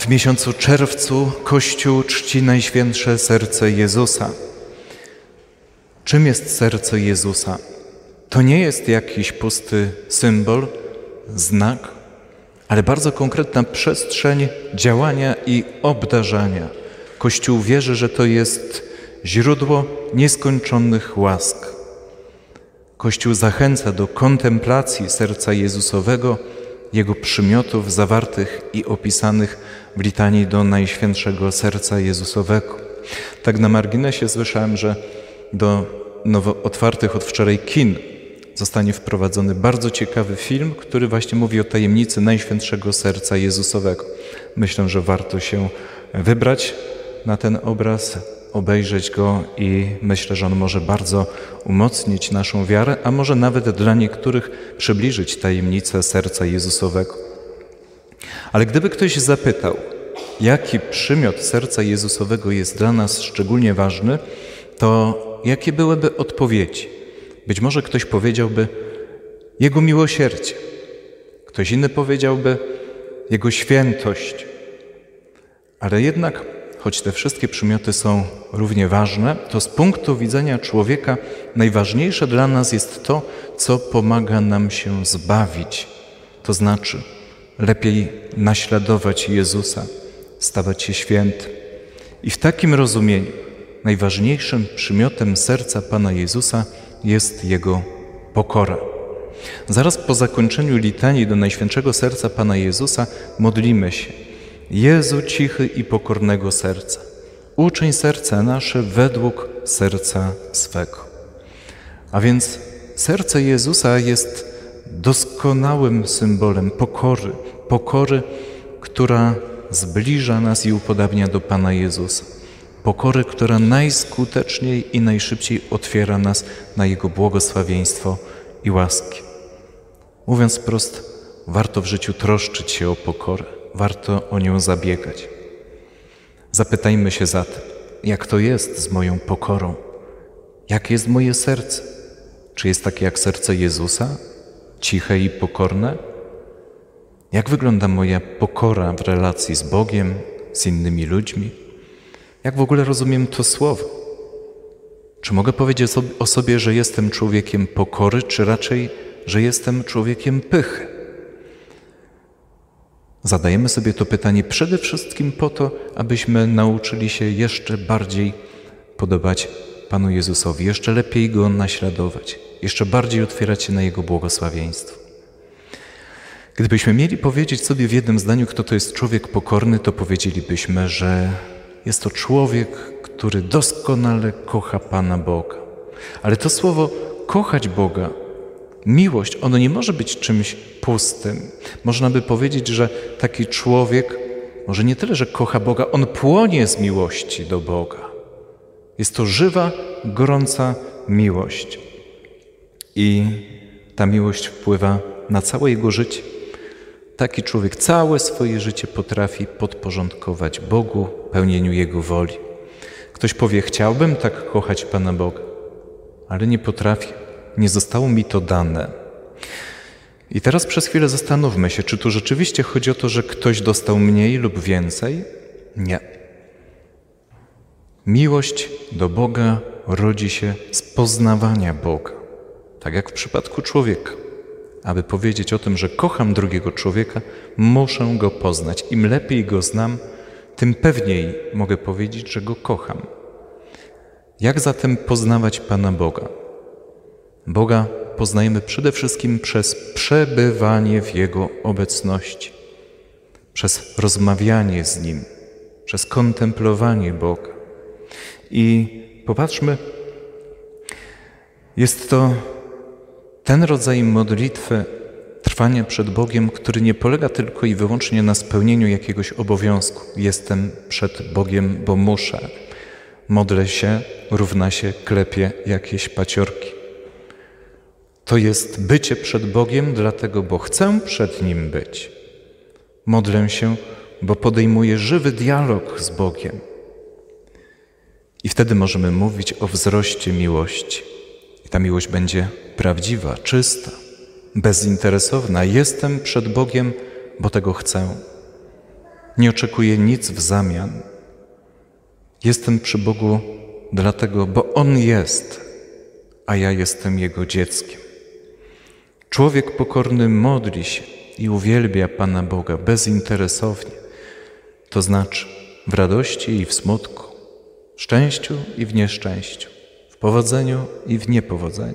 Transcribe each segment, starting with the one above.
W miesiącu czerwcu Kościół czci Najświętsze Serce Jezusa. Czym jest serce Jezusa? To nie jest jakiś pusty symbol, znak, ale bardzo konkretna przestrzeń działania i obdarzania. Kościół wierzy, że to jest źródło nieskończonych łask. Kościół zachęca do kontemplacji serca Jezusowego, Jego przymiotów zawartych i opisanych w litanii do Najświętszego Serca Jezusowego. Tak na marginesie słyszałem, że do nowo otwartych od wczoraj kin zostanie wprowadzony bardzo ciekawy film, który właśnie mówi o tajemnicy Najświętszego Serca Jezusowego. Myślę, że warto się wybrać na ten obraz, obejrzeć go i myślę, że on może bardzo umocnić naszą wiarę, a może nawet dla niektórych przybliżyć tajemnicę Serca Jezusowego. Ale gdyby ktoś zapytał, jaki przymiot Serca Jezusowego jest dla nas szczególnie ważny, to jakie byłyby odpowiedzi? Być może ktoś powiedziałby Jego miłosierdzie, ktoś inny powiedziałby Jego świętość, ale jednak choć te wszystkie przymioty są równie ważne, to z punktu widzenia człowieka najważniejsze dla nas jest to, co pomaga nam się zbawić. To znaczy lepiej naśladować Jezusa, stawać się świętym. I w takim rozumieniu najważniejszym przymiotem serca Pana Jezusa jest Jego pokora. Zaraz po zakończeniu litanii do Najświętszego Serca Pana Jezusa modlimy się: Jezu cichy i pokornego serca, uczyń serce nasze według serca swego. A więc serce Jezusa jest doskonałym symbolem pokory, która zbliża nas i upodabnia do Pana Jezusa. Pokory, która najskuteczniej i najszybciej otwiera nas na Jego błogosławieństwo i łaski. Mówiąc wprost, warto w życiu troszczyć się o pokorę. Warto o nią zabiegać. Zapytajmy się zatem, jak to jest z moją pokorą? Jakie jest moje serce? Czy jest takie jak serce Jezusa? Ciche i pokorne? Jak wygląda moja pokora w relacji z Bogiem, z innymi ludźmi? Jak w ogóle rozumiem to słowo? Czy mogę powiedzieć o sobie, że jestem człowiekiem pokory, czy raczej, że jestem człowiekiem pychy? Zadajemy sobie to pytanie przede wszystkim po to, abyśmy nauczyli się jeszcze bardziej podobać Panu Jezusowi, jeszcze lepiej Go naśladować, jeszcze bardziej otwierać się na Jego błogosławieństwo. Gdybyśmy mieli powiedzieć sobie w jednym zdaniu, kto to jest człowiek pokorny, to powiedzielibyśmy, że jest to człowiek, który doskonale kocha Pana Boga. Ale to słowo kochać Boga, miłość, ono nie może być czymś pustym. Można by powiedzieć, że taki człowiek może nie tyle, że kocha Boga, on płonie z miłości do Boga. Jest to żywa, gorąca miłość. I ta miłość wpływa na całe jego życie. Taki człowiek całe swoje życie potrafi podporządkować Bogu, pełnieniu Jego woli. Ktoś powie, chciałbym tak kochać Pana Boga, ale nie potrafię. Nie zostało mi to dane. I teraz przez chwilę zastanówmy się, czy tu rzeczywiście chodzi o to, że ktoś dostał mniej lub więcej? Nie. Miłość do Boga rodzi się z poznawania Boga. Tak jak w przypadku człowieka. Aby powiedzieć o tym, że kocham drugiego człowieka, muszę go poznać. Im lepiej go znam, tym pewniej mogę powiedzieć, że go kocham. Jak zatem poznawać Pana Boga? Boga poznajemy przede wszystkim przez przebywanie w Jego obecności, przez rozmawianie z Nim, przez kontemplowanie Boga. I popatrzmy, jest to ten rodzaj modlitwy, trwania przed Bogiem, który nie polega tylko i wyłącznie na spełnieniu jakiegoś obowiązku. Jestem przed Bogiem, bo muszę. Modlę się, równa się klepię jakieś paciorki. To jest bycie przed Bogiem, dlatego, bo chcę przed Nim być. Modlę się, bo podejmuję żywy dialog z Bogiem. I wtedy możemy mówić o wzroście miłości. I ta miłość będzie prawdziwa, czysta, bezinteresowna. Jestem przed Bogiem, bo tego chcę. nie oczekuje nic w zamian. Jestem przy Bogu dlatego, bo On jest, a ja jestem Jego dzieckiem. Człowiek pokorny modli się i uwielbia Pana Boga bezinteresownie, to znaczy w radości i w smutku, w szczęściu i w nieszczęściu, w powodzeniu i w niepowodzeniu.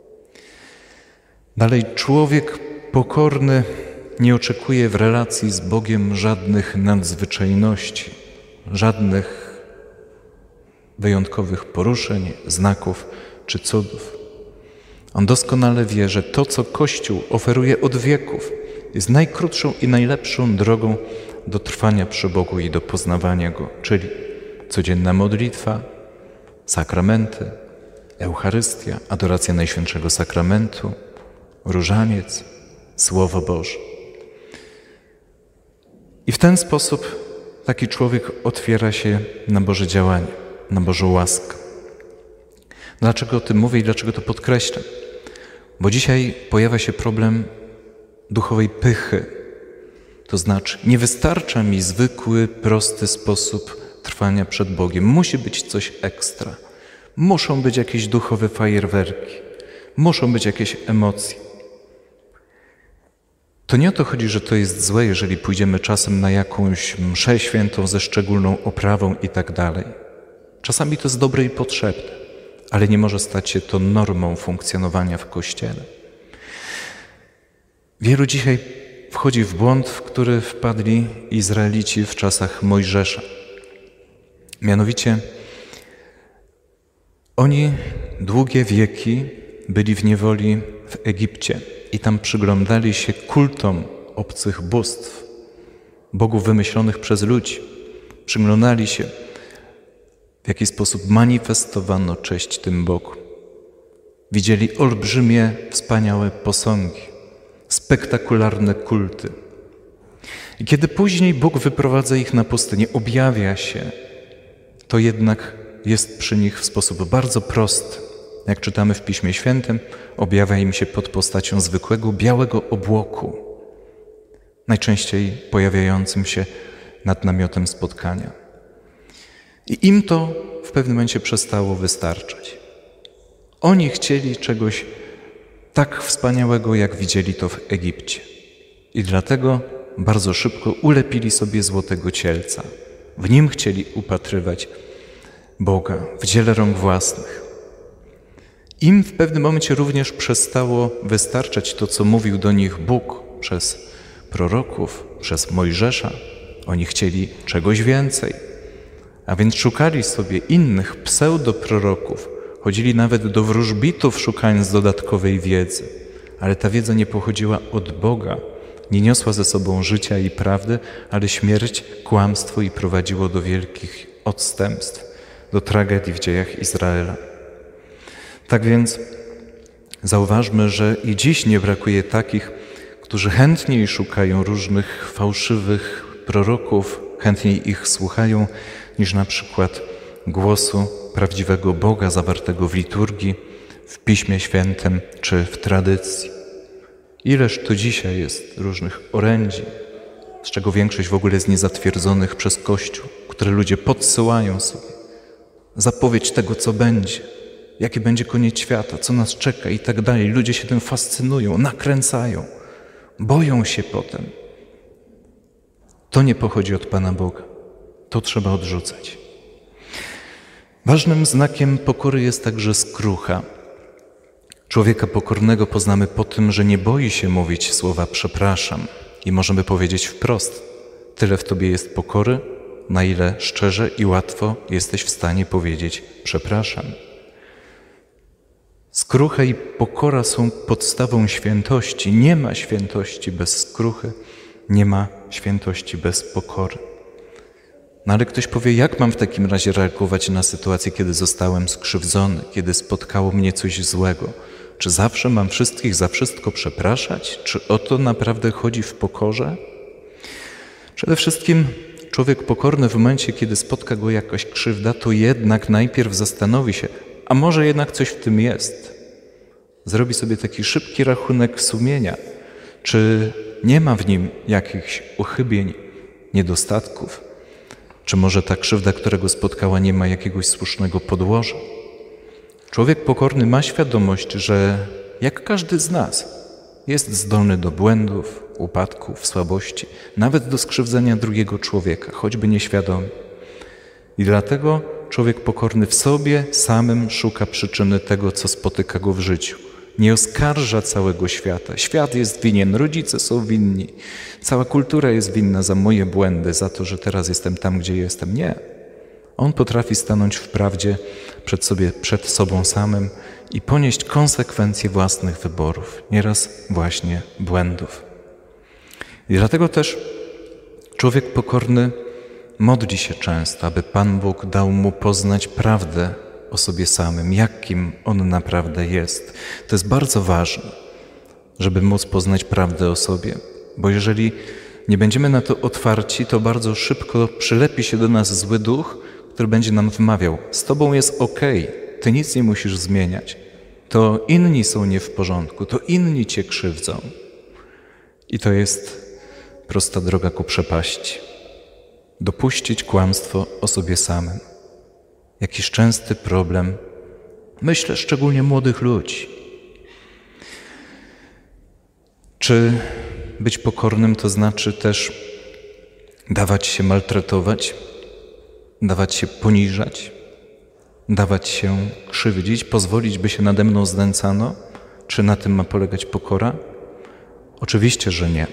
Dalej, człowiek pokorny nie oczekuje w relacji z Bogiem żadnych nadzwyczajności, żadnych wyjątkowych poruszeń, znaków czy cudów. On doskonale wie, że to, co Kościół oferuje od wieków, jest najkrótszą i najlepszą drogą do trwania przy Bogu i do poznawania Go, czyli codzienna modlitwa, sakramenty, Eucharystia, adoracja Najświętszego Sakramentu, różaniec, Słowo Boże. I w ten sposób taki człowiek otwiera się na Boże działanie, na Bożą łaskę. Dlaczego o tym mówię i dlaczego to podkreślam? Bo dzisiaj pojawia się problem duchowej pychy. To znaczy, nie wystarcza mi zwykły, prosty sposób trwania przed Bogiem. Musi być coś ekstra. Muszą być jakieś duchowe fajerwerki. Muszą być jakieś emocje. To nie o to chodzi, że to jest złe, jeżeli pójdziemy czasem na jakąś mszę świętą ze szczególną oprawą i tak dalej. Czasami to jest dobre i potrzebne, ale nie może stać się to normą funkcjonowania w Kościele. Wielu dzisiaj wchodzi w błąd, w który wpadli Izraelici w czasach Mojżesza. Mianowicie oni długie wieki byli w niewoli w Egipcie i tam przyglądali się kultom obcych bóstw, bogów wymyślonych przez ludzi. Przyglądali się, w jaki sposób manifestowano cześć tym Bogu. Widzieli olbrzymie, wspaniałe posągi, spektakularne kulty. I kiedy później Bóg wyprowadza ich na pustynię, objawia się, to jednak jest przy nich w sposób bardzo prosty. Jak czytamy w Piśmie Świętym, objawia im się pod postacią zwykłego białego obłoku, najczęściej pojawiającym się nad namiotem spotkania. I im to w pewnym momencie przestało wystarczać. Oni chcieli czegoś tak wspaniałego, jak widzieli to w Egipcie. I dlatego bardzo szybko ulepili sobie złotego cielca. W nim chcieli upatrywać Boga w dziele rąk własnych. Im w pewnym momencie również przestało wystarczać to, co mówił do nich Bóg przez proroków, przez Mojżesza. Oni chcieli czegoś więcej. A więc szukali sobie innych pseudoproroków. Chodzili nawet do wróżbitów, szukając dodatkowej wiedzy. Ale ta wiedza nie pochodziła od Boga. Nie niosła ze sobą życia i prawdy, ale śmierć, kłamstwo i prowadziło do wielkich odstępstw, do tragedii w dziejach Izraela. Tak więc zauważmy, że i dziś nie brakuje takich, którzy chętniej szukają różnych fałszywych proroków, chętniej ich słuchają, niż na przykład głosu prawdziwego Boga zawartego w liturgii, w Piśmie Świętym czy w tradycji. Ileż to dzisiaj jest różnych orędzi, z czego większość w ogóle jest niezatwierdzonych przez Kościół, które ludzie podsyłają sobie. Zapowiedź tego, co będzie, jaki będzie koniec świata, co nas czeka i tak dalej. Ludzie się tym fascynują, nakręcają, boją się potem. To nie pochodzi od Pana Boga. To trzeba odrzucać. Ważnym znakiem pokory jest także skrucha. Człowieka pokornego poznamy po tym, że nie boi się mówić słowa przepraszam i możemy powiedzieć wprost: tyle w tobie jest pokory, na ile szczerze i łatwo jesteś w stanie powiedzieć przepraszam. Skrucha i pokora są podstawą świętości. Nie ma świętości bez skruchy, nie ma świętości bez pokory. No ale ktoś powie, jak mam w takim razie reagować na sytuację, kiedy zostałem skrzywdzony, kiedy spotkało mnie coś złego? Czy zawsze mam wszystkich za wszystko przepraszać? Czy o to naprawdę chodzi w pokorze? Przede wszystkim człowiek pokorny w momencie, kiedy spotka go jakaś krzywda, to jednak najpierw zastanowi się, a może jednak coś w tym jest. Zrobi sobie taki szybki rachunek sumienia, czy nie ma w nim jakichś uchybień, niedostatków? Czy może ta krzywda, która go spotkała, nie ma jakiegoś słusznego podłoża? Człowiek pokorny ma świadomość, że jak każdy z nas jest zdolny do błędów, upadków, słabości, nawet do skrzywdzenia drugiego człowieka, choćby nieświadomie. I dlatego człowiek pokorny w sobie samym szuka przyczyny tego, co spotyka go w życiu. Nie oskarża całego świata. Świat jest winien, rodzice są winni, cała kultura jest winna za moje błędy, za to, że teraz jestem tam, gdzie jestem. Nie. On potrafi stanąć w prawdzie przed sobą samym i ponieść konsekwencje własnych wyborów, nieraz właśnie błędów. I dlatego też człowiek pokorny modli się często, aby Pan Bóg dał mu poznać prawdę o sobie samym, jakim on naprawdę jest. To jest bardzo ważne, żeby móc poznać prawdę o sobie, bo jeżeli nie będziemy na to otwarci, to bardzo szybko przylepi się do nas zły duch, który będzie nam wmawiał: z tobą jest okej, ty nic nie musisz zmieniać, to inni są nie w porządku, to inni cię krzywdzą. I to jest prosta droga ku przepaści. Dopuścić kłamstwo o sobie samym. Jakiś częsty problem, myślę szczególnie młodych ludzi. Czy być pokornym to znaczy też dawać się maltretować, dawać się poniżać, dawać się krzywdzić, pozwolić, by się nade mną znęcano? Czy na tym ma polegać pokora? Oczywiście, że nie.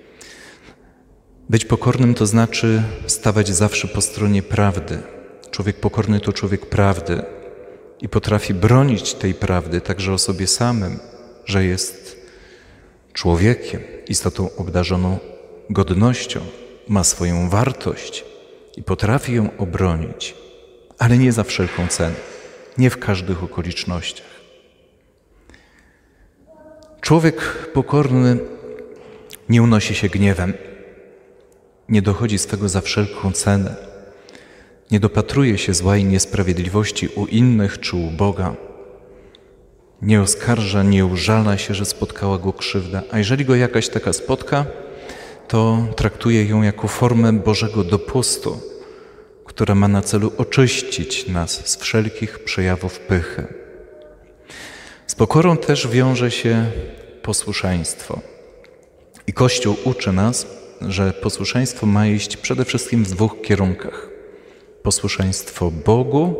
Być pokornym to znaczy stawać zawsze po stronie prawdy. Człowiek pokorny to człowiek prawdy i potrafi bronić tej prawdy także o sobie samym, że jest człowiekiem, istotą obdarzoną godnością, ma swoją wartość i potrafi ją obronić, ale nie za wszelką cenę, nie w każdych okolicznościach. Człowiek pokorny nie unosi się gniewem, nie dochodzi swego za wszelką cenę, nie dopatruje się zła i niesprawiedliwości u innych czy u Boga, nie oskarża, nie użala się, że spotkała go krzywda, a jeżeli go jakaś taka spotka, to traktuje ją jako formę Bożego dopustu, która ma na celu oczyścić nas z wszelkich przejawów pychy. Z pokorą też wiąże się posłuszeństwo. I Kościół uczy nas, że posłuszeństwo ma iść przede wszystkim w dwóch kierunkach. Posłuszeństwo Bogu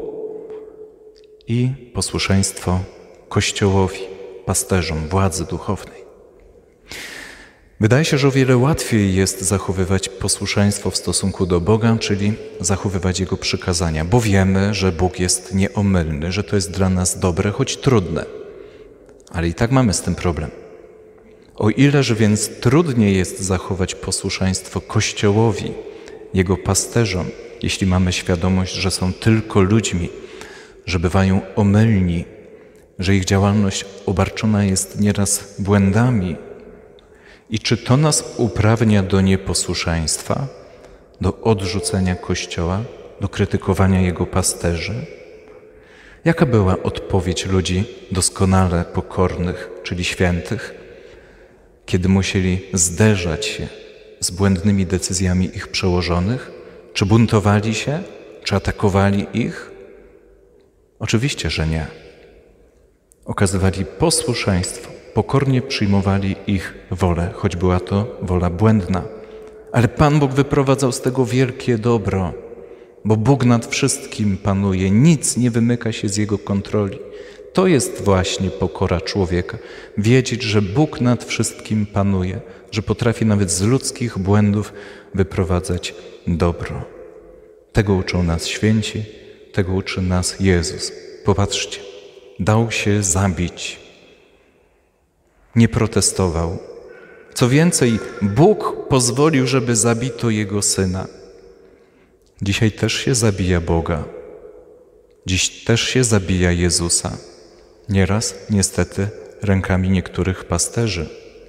i posłuszeństwo Kościołowi, pasterzom, władzy duchownej. Wydaje się, że o wiele łatwiej jest zachowywać posłuszeństwo w stosunku do Boga, czyli zachowywać Jego przykazania, bo wiemy, że Bóg jest nieomylny, że to jest dla nas dobre, choć trudne. Ale i tak mamy z tym problem. O ileż więc trudniej jest zachować posłuszeństwo Kościołowi, Jego pasterzom, jeśli mamy świadomość, że są tylko ludźmi, że bywają omylni, że ich działalność obarczona jest nieraz błędami. I czy to nas uprawnia do nieposłuszeństwa, do odrzucenia Kościoła, do krytykowania Jego pasterzy? Jaka była odpowiedź ludzi doskonale pokornych, czyli świętych, kiedy musieli zderzać się z błędnymi decyzjami ich przełożonych? Czy buntowali się? Czy atakowali ich? Oczywiście, że nie. Okazywali posłuszeństwo, pokornie przyjmowali ich wolę, choć była to wola błędna. Ale Pan Bóg wyprowadzał z tego wielkie dobro, bo Bóg nad wszystkim panuje, nic nie wymyka się z Jego kontroli. To jest właśnie pokora człowieka. Wiedzieć, że Bóg nad wszystkim panuje, że potrafi nawet z ludzkich błędów wyprowadzać dobro. Tego uczą nas święci, tego uczy nas Jezus. Popatrzcie, dał się zabić. Nie protestował. Co więcej, Bóg pozwolił, żeby zabito Jego Syna. Dzisiaj też się zabija Boga. Dziś też się zabija Jezusa. Nieraz, niestety, rękami niektórych pasterzy.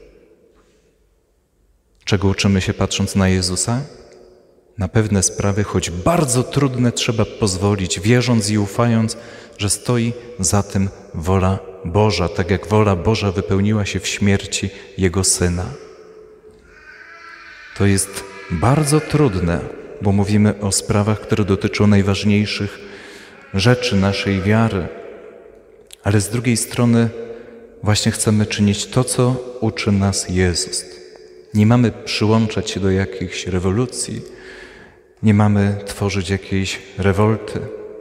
Czego uczymy się patrząc na Jezusa? Na pewne sprawy, choć bardzo trudne, trzeba pozwolić, wierząc i ufając, że stoi za tym wola Boża, tak jak wola Boża wypełniła się w śmierci Jego Syna. To jest bardzo trudne, bo mówimy o sprawach, które dotyczą najważniejszych rzeczy naszej wiary, ale z drugiej strony właśnie chcemy czynić to, co uczy nas Jezus. Nie mamy przyłączać się do jakichś rewolucji, nie mamy tworzyć jakiejś rewolty.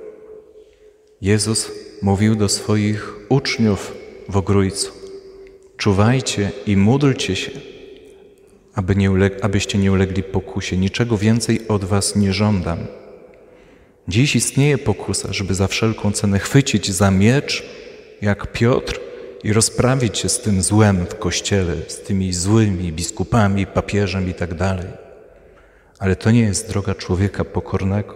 Jezus mówił do swoich uczniów w Ogrójcu: czuwajcie i módlcie się, abyście nie ulegli pokusie. Niczego więcej od was nie żądam. Dziś istnieje pokusa, żeby za wszelką cenę chwycić za miecz, jak Piotr, i rozprawić się z tym złem w Kościele, z tymi złymi biskupami, papieżem i tak dalej. Ale to nie jest droga człowieka pokornego.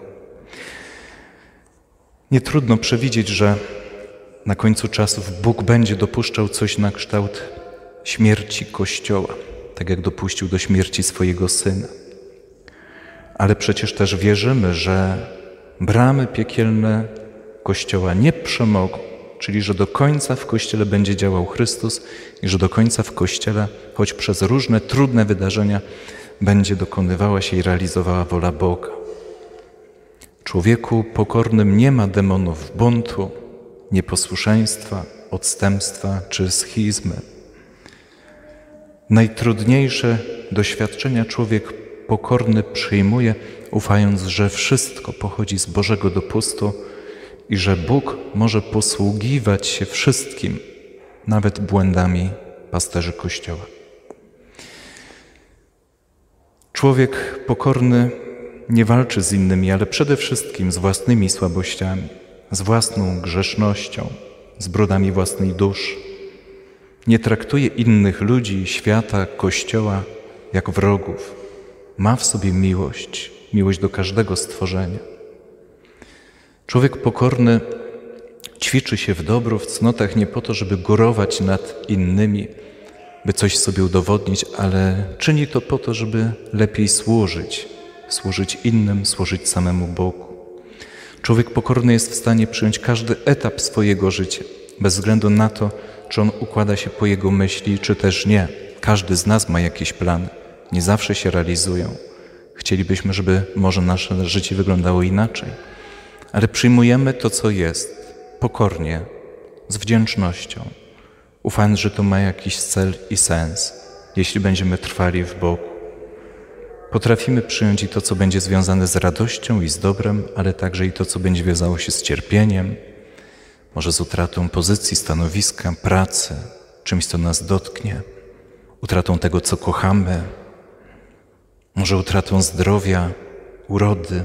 Nie trudno przewidzieć, że na końcu czasów Bóg będzie dopuszczał coś na kształt śmierci Kościoła, tak jak dopuścił do śmierci swojego Syna. Ale przecież też wierzymy, że bramy piekielne Kościoła nie przemogą, czyli że do końca w Kościele będzie działał Chrystus i że do końca w Kościele, choć przez różne trudne wydarzenia, będzie dokonywała się i realizowała wola Boga. W człowieku pokornym nie ma demonów buntu, nieposłuszeństwa, odstępstwa czy schizmy. Najtrudniejsze doświadczenia człowiek pokorny przyjmuje, ufając, że wszystko pochodzi z Bożego dopustu i że Bóg może posługiwać się wszystkim, nawet błędami pasterzy Kościoła. Człowiek pokorny nie walczy z innymi, ale przede wszystkim z własnymi słabościami, z własną grzesznością, z brudami własnej duszy. Nie traktuje innych ludzi, świata, Kościoła jak wrogów. Ma w sobie miłość do każdego stworzenia. Człowiek pokorny ćwiczy się w dobru, w cnotach nie po to, żeby górować nad innymi, by coś sobie udowodnić, ale czyni to po to, żeby lepiej służyć innym, służyć samemu Bogu. Człowiek pokorny jest w stanie przyjąć każdy etap swojego życia, bez względu na to, czy on układa się po jego myśli, czy też nie. Każdy z nas ma jakieś plany, nie zawsze się realizują. Chcielibyśmy, żeby może nasze życie wyglądało inaczej, ale przyjmujemy to, co jest, pokornie, z wdzięcznością, ufając, że to ma jakiś cel i sens, jeśli będziemy trwali w Bogu. Potrafimy przyjąć i to, co będzie związane z radością i z dobrem, ale także i to, co będzie wiązało się z cierpieniem, może z utratą pozycji, stanowiska, pracy, czymś, co nas dotknie, utratą tego, co kochamy, może utratą zdrowia, urody.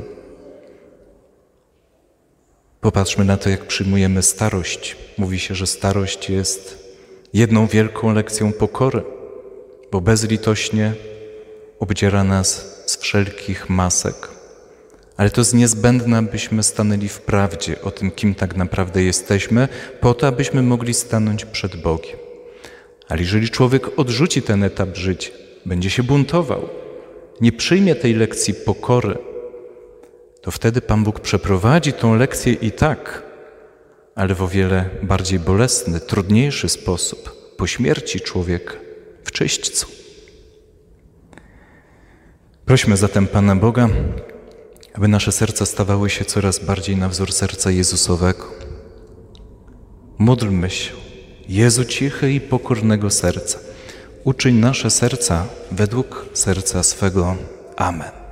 Popatrzmy na to, jak przyjmujemy starość. Mówi się, że starość jest jedną wielką lekcją pokory, bo bezlitośnie obdziera nas z wszelkich masek. Ale to jest niezbędne, abyśmy stanęli w prawdzie o tym, kim tak naprawdę jesteśmy, po to, abyśmy mogli stanąć przed Bogiem. Ale jeżeli człowiek odrzuci ten etap życia, będzie się buntował, nie przyjmie tej lekcji pokory, to wtedy Pan Bóg przeprowadzi tą lekcję i tak, ale w o wiele bardziej bolesny, trudniejszy sposób, po śmierci człowieka, w czyśćcu. Prośmy zatem Pana Boga, aby nasze serca stawały się coraz bardziej na wzór serca Jezusowego. Módlmy się, Jezu cichy i pokornego serca, uczyń nasze serca według serca swego. Amen.